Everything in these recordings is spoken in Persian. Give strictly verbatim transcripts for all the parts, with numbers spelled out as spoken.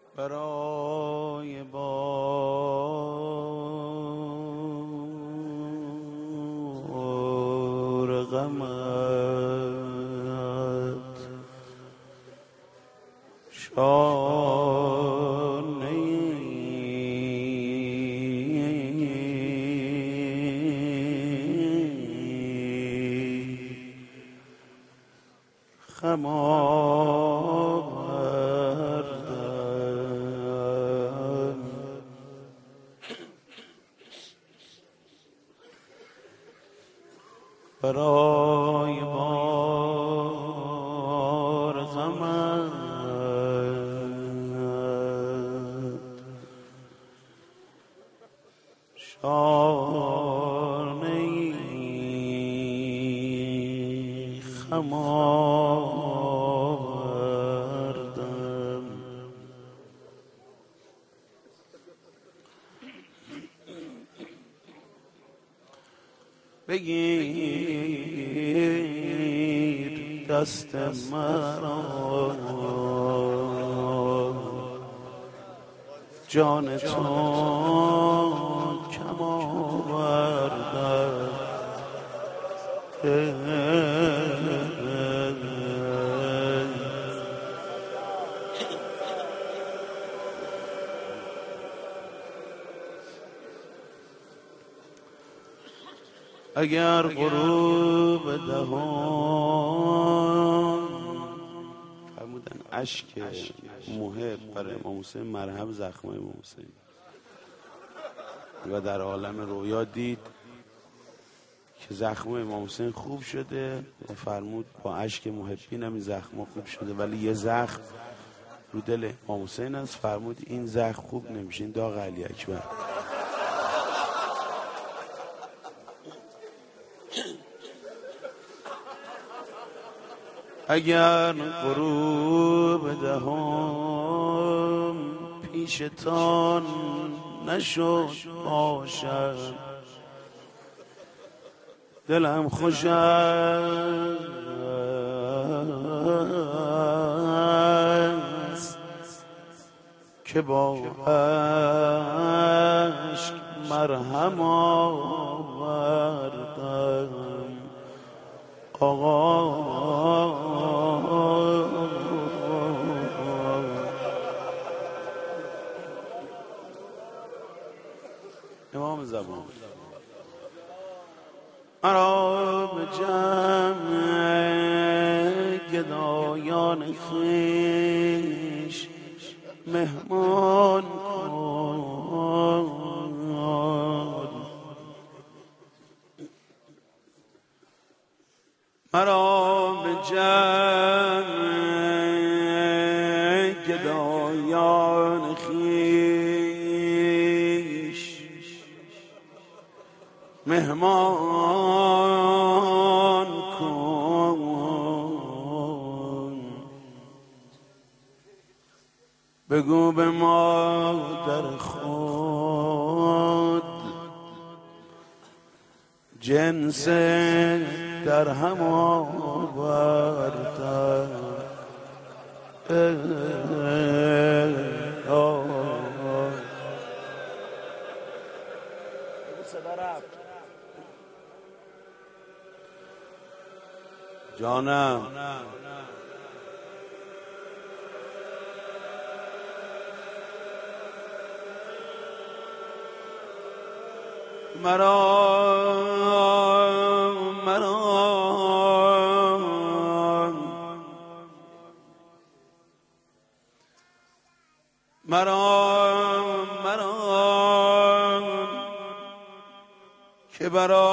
برای بار غمت شانه خم آوردم برای بار غمت شانه خم آوردم بگیر دست مرا جان تو کم آوردم اگر غروب دهان فرمودن اشک محب برای امام حسین مرهم زخمای امام حسین و در عالم رویا دید که زخم امام حسین خوب شده و فرمود با اشک محبین هم این زخم خوب شده، ولی یه زخم رو دل امام حسین است. فرمود این زخم خوب نمیشه، این داغ علی اکبر. اگر غروب دهم پیشتان نشد باشد دلم خوش است که با عشق مرهم آوردم. آقا امام زمان مرا به جمع گدایان خویش مهمان کن، مرا به جمع گدایان خویش مهمان کن. بگو به مادر خود جنس در هم آوردم. جانم مرا مرا مرا مرا که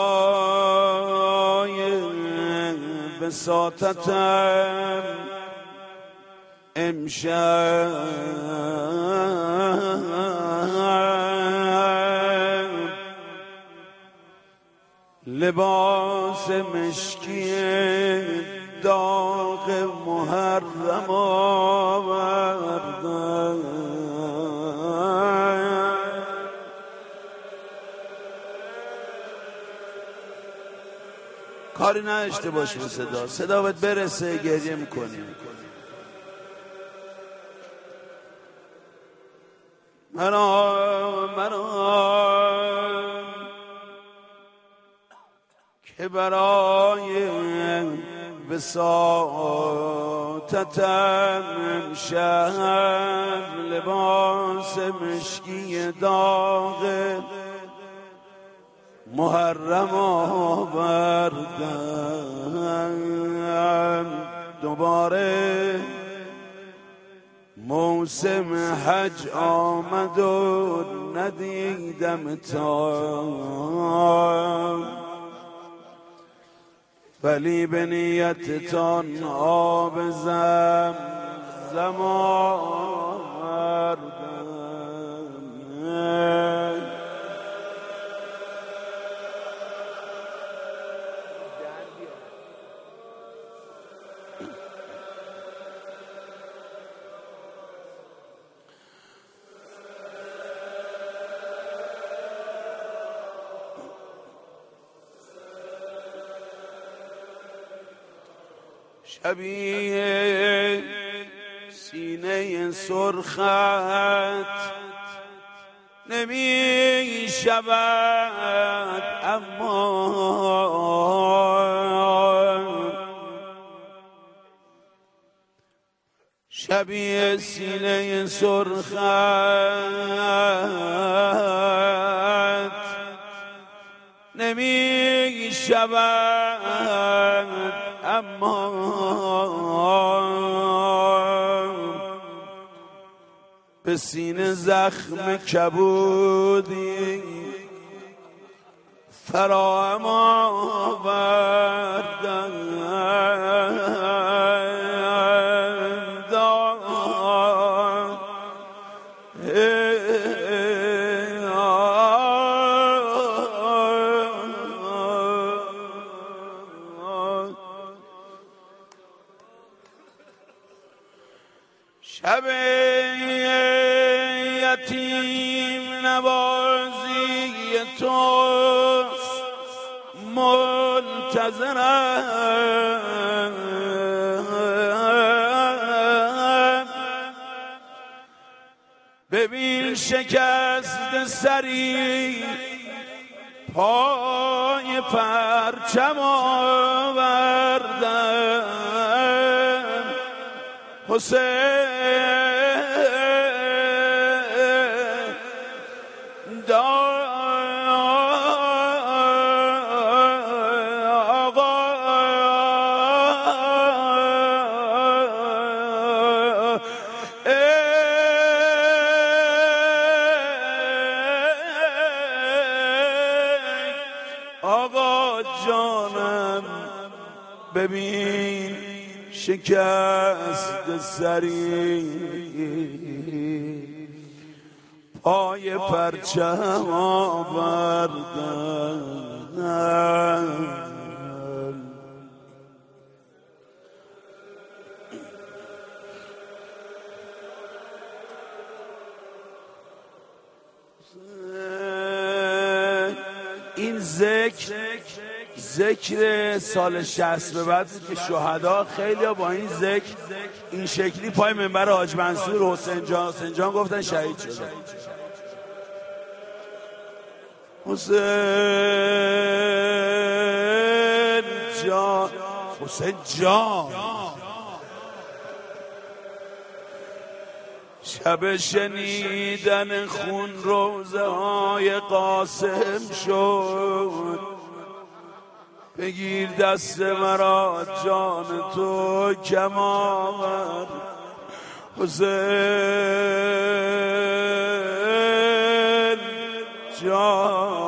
برای وساطتم امشب لباس مشکی داغ محرم آوردم. کاری نداشته باش به صدا، صدا باید برسه، گریه میکنی. مرا مرا که برای وساطتم امشب لباس مشکی داغ محرم آوردم. دوباره موسم حج آمد و ندیدم تا، ولی به نیتتان آب زمزم آوردم. شبیه سینه سرخت نمی شود، اما شبیه سینه سرخت نمی شود، اما به سینه زخم کبودی فراهم آوردم. شب یتیم نوازی توست منتظرم. ببین شکست سری پای پرچم آوردم. حسین آقا جانم، ببین شکست سری پای پرچم آوردم. این ذکر ذکر سال شصت به بعد که شهدا خیلی ها با این ذکر این شکلی پای منبر حاج منصور حسین جان حسین جان گفتن شهید شدن. حسین جان حسین جان شب شنیدن خون روزه های قاسم شد. بگیر دست مرا جان تو کم آور. حسین جان